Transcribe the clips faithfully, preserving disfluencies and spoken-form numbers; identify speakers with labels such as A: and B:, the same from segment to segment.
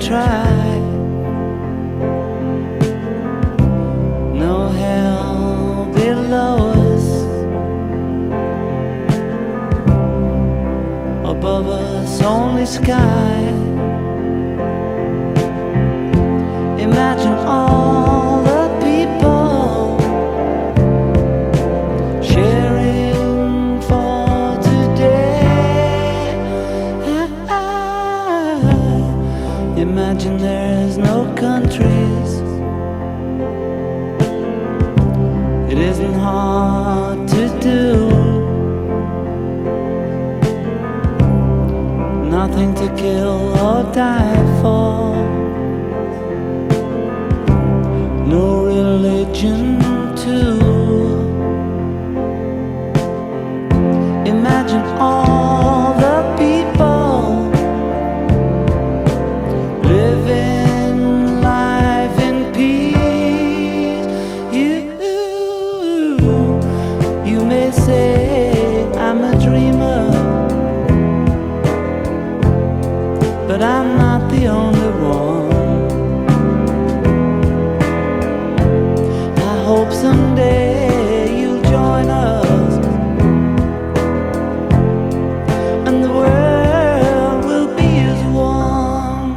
A: try. No hell below us, above us only sky. Imagine all the people sharing for today. Imagine there's no countries. It isn't hard to do. Nothing to kill or die for. No religion too. Imagine all the people living life in peace. You, you may say I'm a dreamer, but I'm not the only one. I hope someday you'll join us, and the world will be as one.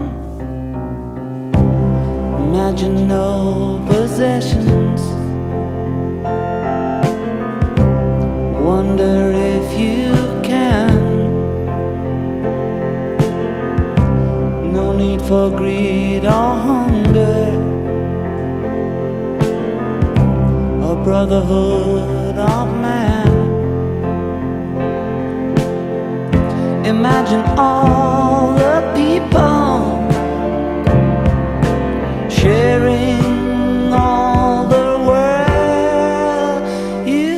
A: Imagine no possessions. Wonder if you can. No need for greed or hunger, or brotherhood of man. Imagine all the people sharing all the world. You,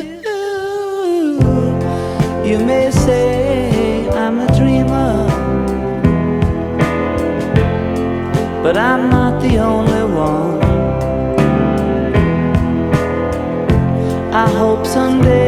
A: you may say I'm a dreamer, but I'm not the only one. I hope someday